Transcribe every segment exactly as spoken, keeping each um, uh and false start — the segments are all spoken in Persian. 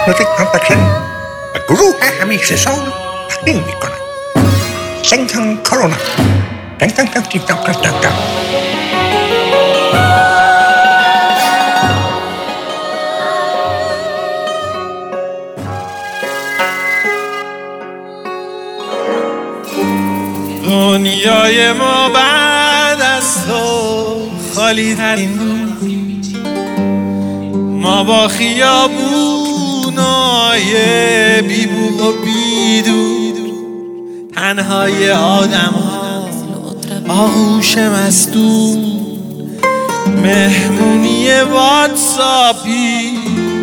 تکنولوژی کانتکشن و گروه همیشه سال تقدیم می کنند سنگان کرونا تنگ تنگ تنگ تنگ تنگ تنگ تنگ. دنیای ما بعد از تو خالی ترین بود، ما با خیابونای بی بوق و بیدود، تنهای آدم ها آغوش مسدود، مهمونی واتساپی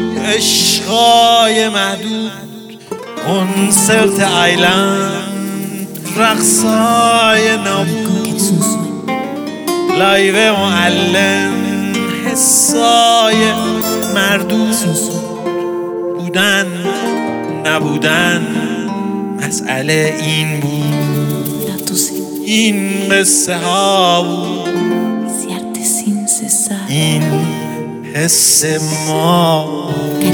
عشقای محدود، کنسرت آیلند رقصای نابود، لایو معلم حسای مردود، بودن نبودن مسئله این بود، این قصه ها بود، این حس ما.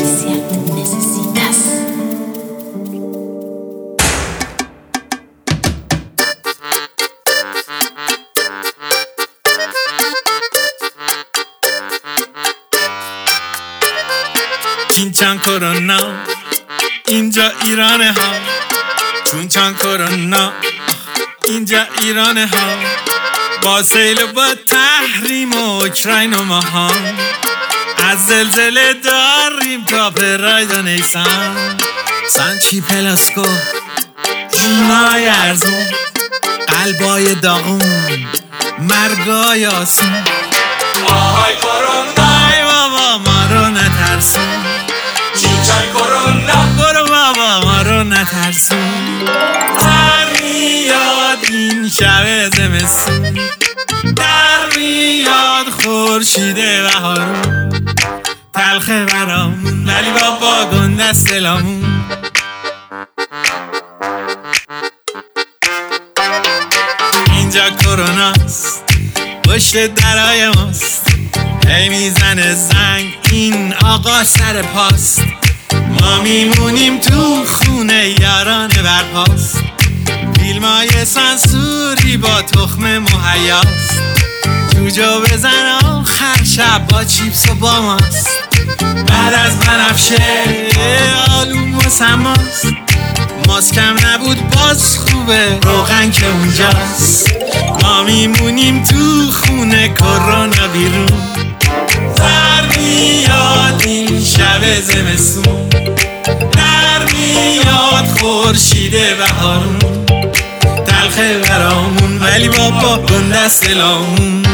این چند کرونا اینجا ایرانه ها، چون چند کرونا اینجا ایرانه ها، با سیل و با تحریم و اوکراین و ماها، از زلزله داریم تا پراید و نیسان، سانچی پلاسکو جونای ارزون، قلبای داغون مرگای آسون. آهای کرونا ای بابا ما رو نترسون، چین کرونا برو بابا ما رو نترسون، در میاد این شب زمستون، در میاد خورشید بهارون، تلخه برامون ولی بابا گنده است دلامون. اینجا کروناست پشت درای ماست، هی میزنه زنگ این آقا سر پاست، ما میمونیم تو خونه یاران برپاست، فیلمای سانسوری با تخم مهیاست، جوجو بزن آخر شب با چیپس و با ماست، بعد از بنفشه آلوم و سماست، ماسکم نبود باز خوبه روغن که اونجاست، ما میمونیم تو خونه کرونا بیرون، در میاد این شب زمستون، در میاد خورشید بهارون، تلخه برامون ولی بابا گنده است دلامون.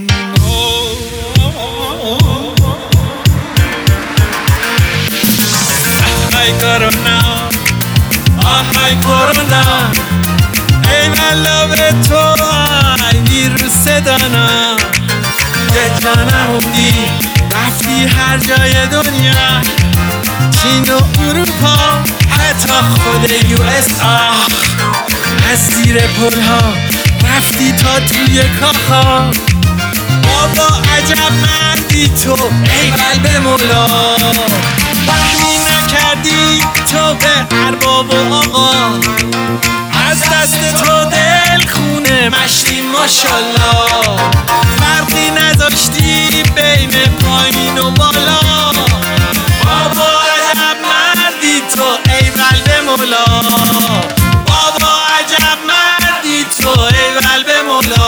آهای کرونا آهای کرونا ای ملاب تو ای ویروس دانا، یه جا نموندی رفتی هر جای دنیا، چین و اروپا حتی خود یو اس آ، از زیر پل ها رفتی تا توی کاخا، بابا عجب مردی تو ای قلب مولا، فهمی نکردی تو به ارباب و آقا، از دست تو دل خونه مشتی ماشالله، فرقی نذاشتی بین پایین و بالا، بابا عجب مردی تو ای قلب مولا، بابا عجب مردی تو ای قلب مولا.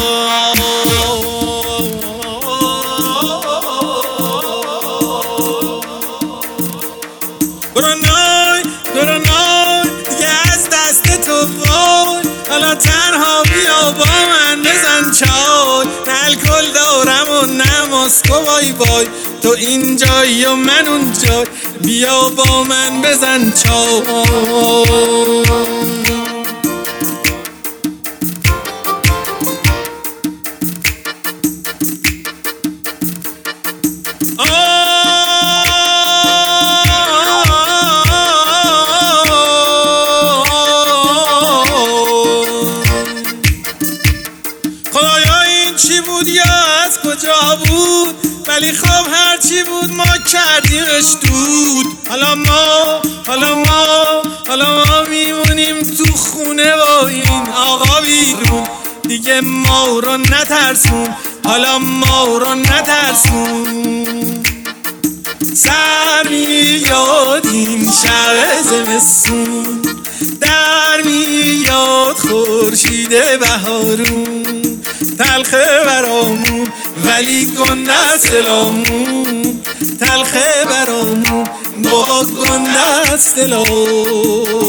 کرونای کرونای دیگه از دست تو وای، حالا تنها بیا با من بزن چای، نه الکل دارم و نه ماسکو وای وای، تو اینجایی و من اونجای، بیا با من بزن چای. چی بود یا از کجا بود، ولی خب هرچی بود ما کردیمش دود. حالا ما حالا ما حالا ما میمونیم تو خونه با این آقا بیرون. دیگه ما رو نترسون، حالا ما رو نترسون. سر میاد این شب زمستون، در میاد خورشید بهارون. تلخه برامون ولی گنده است دلامون، تلخه برامون بابا گنده است دلامون.